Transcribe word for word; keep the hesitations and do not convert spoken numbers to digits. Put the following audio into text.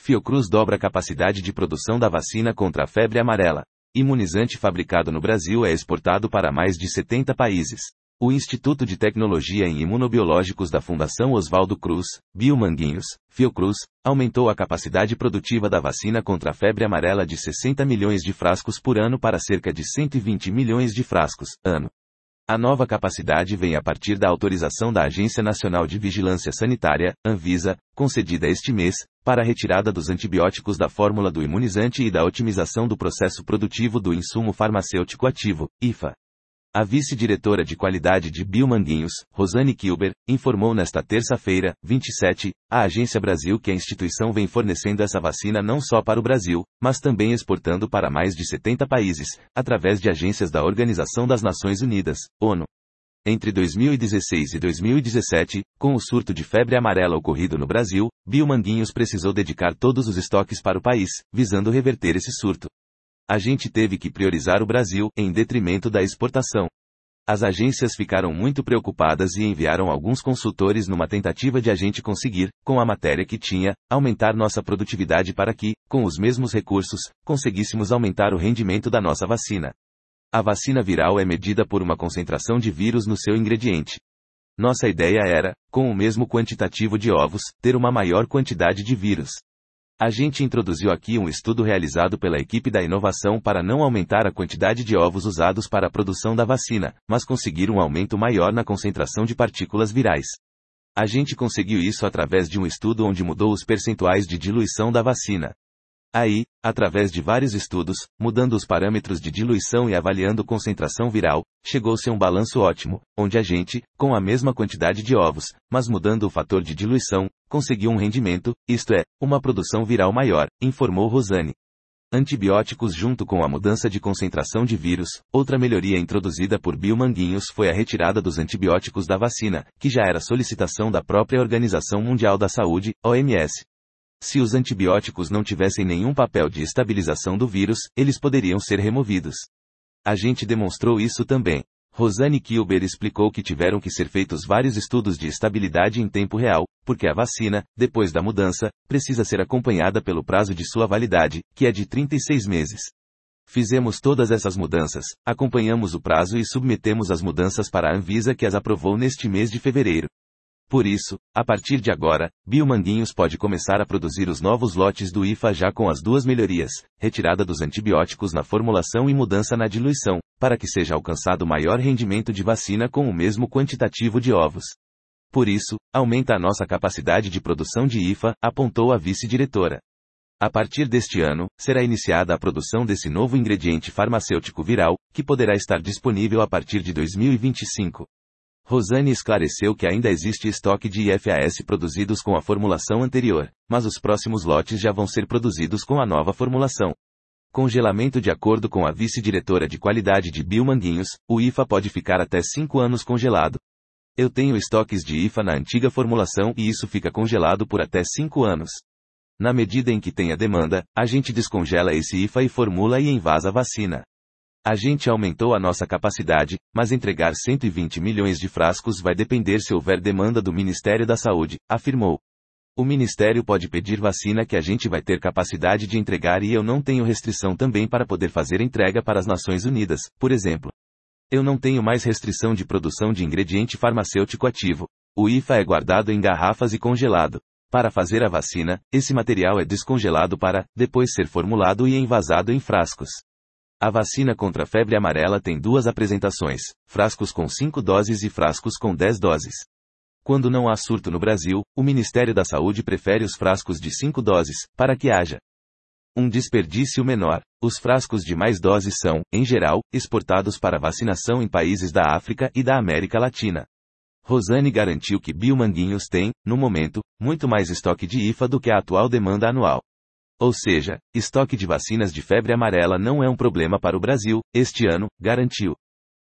Fiocruz dobra a capacidade de produção da vacina contra a febre amarela. Imunizante fabricado no Brasil é exportado para mais de setenta países. O Instituto de Tecnologia em Imunobiológicos da Fundação Oswaldo Cruz, Biomanguinhos, Fiocruz, aumentou a capacidade produtiva da vacina contra a febre amarela de sessenta milhões de frascos por ano para cerca de cento e vinte milhões de frascos, ano. A nova capacidade vem a partir da autorização da Agência Nacional de Vigilância Sanitária, Anvisa, concedida este mês, para a retirada dos antibióticos da fórmula do imunizante e da otimização do processo produtivo do insumo farmacêutico ativo, I F A. A vice-diretora de qualidade de Biomanguinhos, Rosane Kilber, informou nesta terça-feira, vinte e sete, à Agência Brasil que a instituição vem fornecendo essa vacina não só para o Brasil, mas também exportando para mais de setenta países, através de agências da Organização das Nações Unidas, ONU. Entre dois mil e dezesseis e dois mil e dezessete, com o surto de febre amarela ocorrido no Brasil, Biomanguinhos precisou dedicar todos os estoques para o país, visando reverter esse surto. A gente teve que priorizar o Brasil, em detrimento da exportação. As agências ficaram muito preocupadas e enviaram alguns consultores numa tentativa de a gente conseguir, com a matéria que tinha, aumentar nossa produtividade para que, com os mesmos recursos, conseguíssemos aumentar o rendimento da nossa vacina. A vacina viral é medida por uma concentração de vírus no seu ingrediente. Nossa ideia era, com o mesmo quantitativo de ovos, ter uma maior quantidade de vírus. A gente introduziu aqui um estudo realizado pela equipe da inovação para não aumentar a quantidade de ovos usados para a produção da vacina, mas conseguir um aumento maior na concentração de partículas virais. A gente conseguiu isso através de um estudo onde mudou os percentuais de diluição da vacina. Aí, através de vários estudos, mudando os parâmetros de diluição e avaliando concentração viral, chegou-se a um balanço ótimo, onde a gente, com a mesma quantidade de ovos, mas mudando o fator de diluição, conseguiu um rendimento, isto é, uma produção viral maior, informou Rosane. Antibióticos junto com a mudança de concentração de vírus, outra melhoria introduzida por Biomanguinhos foi a retirada dos antibióticos da vacina, que já era solicitação da própria Organização Mundial da Saúde, O M S. Se os antibióticos não tivessem nenhum papel de estabilização do vírus, eles poderiam ser removidos. A gente demonstrou isso também. Rosane Kilber explicou que tiveram que ser feitos vários estudos de estabilidade em tempo real, porque a vacina, depois da mudança, precisa ser acompanhada pelo prazo de sua validade, que é de trinta e seis meses. Fizemos todas essas mudanças, acompanhamos o prazo e submetemos as mudanças para a Anvisa que as aprovou neste mês de fevereiro. Por isso, a partir de agora, Biomanguinhos pode começar a produzir os novos lotes do I F A já com as duas melhorias, retirada dos antibióticos na formulação e mudança na diluição, para que seja alcançado maior rendimento de vacina com o mesmo quantitativo de ovos. Por isso, aumenta a nossa capacidade de produção de I F A, apontou a vice-diretora. A partir deste ano, será iniciada a produção desse novo ingrediente farmacêutico viral, que poderá estar disponível a partir de dois mil e vinte e cinco. Rosane esclareceu que ainda existe estoque de I F A S produzidos com a formulação anterior, mas os próximos lotes já vão ser produzidos com a nova formulação. Congelamento. De acordo com a vice-diretora de qualidade de Biomanguinhos, o I F A pode ficar até cinco anos congelado. Eu tenho estoques de I F A na antiga formulação e isso fica congelado por até cinco anos. Na medida em que tenha demanda, a gente descongela esse I F A e formula e envasa a vacina. A gente aumentou a nossa capacidade, mas entregar cento e vinte milhões de frascos vai depender se houver demanda do Ministério da Saúde, afirmou. O Ministério pode pedir vacina que a gente vai ter capacidade de entregar e eu não tenho restrição também para poder fazer entrega para as Nações Unidas, por exemplo. Eu não tenho mais restrição de produção de ingrediente farmacêutico ativo. O I F A é guardado em garrafas e congelado. Para fazer a vacina, esse material é descongelado para, depois ser formulado e envasado em frascos. A vacina contra a febre amarela tem duas apresentações, frascos com cinco doses e frascos com dez doses. Quando não há surto no Brasil, o Ministério da Saúde prefere os frascos de cinco doses, para que haja um desperdício menor. Os frascos de mais doses são, em geral, exportados para vacinação em países da África e da América Latina. Rosane garantiu que Biomanguinhos tem, no momento, muito mais estoque de I F A do que a atual demanda anual. Ou seja, estoque de vacinas de febre amarela não é um problema para o Brasil, este ano, garantiu.